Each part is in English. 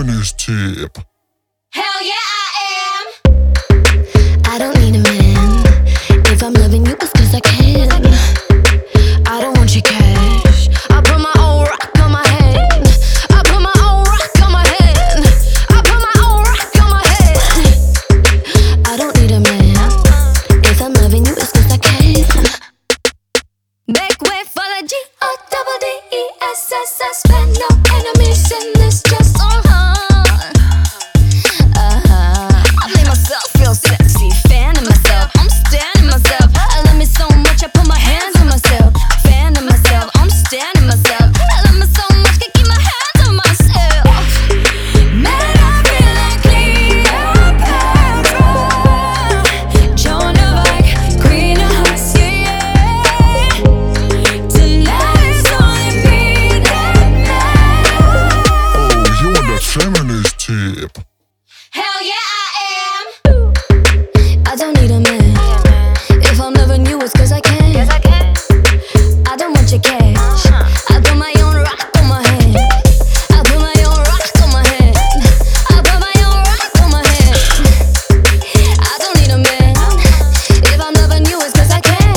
feminist tip. Hell yeah, I am. I don't need a man. If I'm loving you, it's 'cause I can. I don't want your cash. I put my own rock on my hand. I put my own rock on my hand. I put my own rock on my hand. I don't need a man. If I'm loving you, it's 'cause I can. Make way for the G-O-double-D-E-S-S-S. Spend no enemies in this just on her. I made myself feel sexy, fanning myself. I'm standing myself. I love me so much, I put my hands on myself. Fanning myself, I'm standing myself. I love me so much, can keep my hands on myself. Man, I feel like Cleopatra, Joan of Arc, Queen of Hearts, yeah. Tonight is only me that matters. Oh, you want the feminist tip. Hell yeah, I am. I don't need a man. If I'm loving you, it's 'cause I can. I don't want your cash. I put my own rock on my hand. I put my own rock on my hand. I put my own rock on my hand. I don't need a man. If I'm loving you, it's 'cause I can.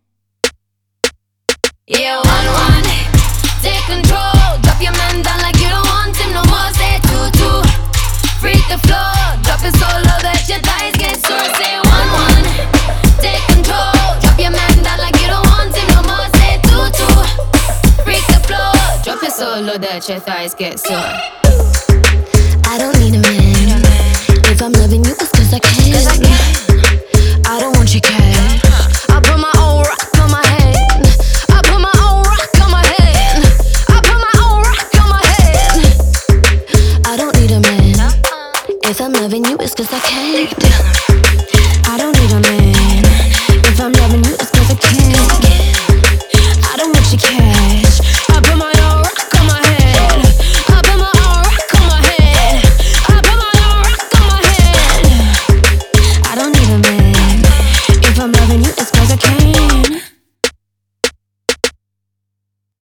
Yeah, one, take control. Drop your man down like you don't want him no more. Say 2-2, freak the floor. Drop it so low that your thighs get sore. Say one, take control. Drop your man down like you don't want him no more. Say 2-2, freak the floor. Drop it so low that your thighs get sore. I don't need a man. If I'm loving you, it's 'cause I can. I don't want your cash. I put my own rock on my hand. I put my own rock on my hand. I put my own rock on my hand. I don't need a man. If I'm loving you, it's 'cause I can. I don't need a man. If I'm loving you, it's 'cause I can. I don't want your cash.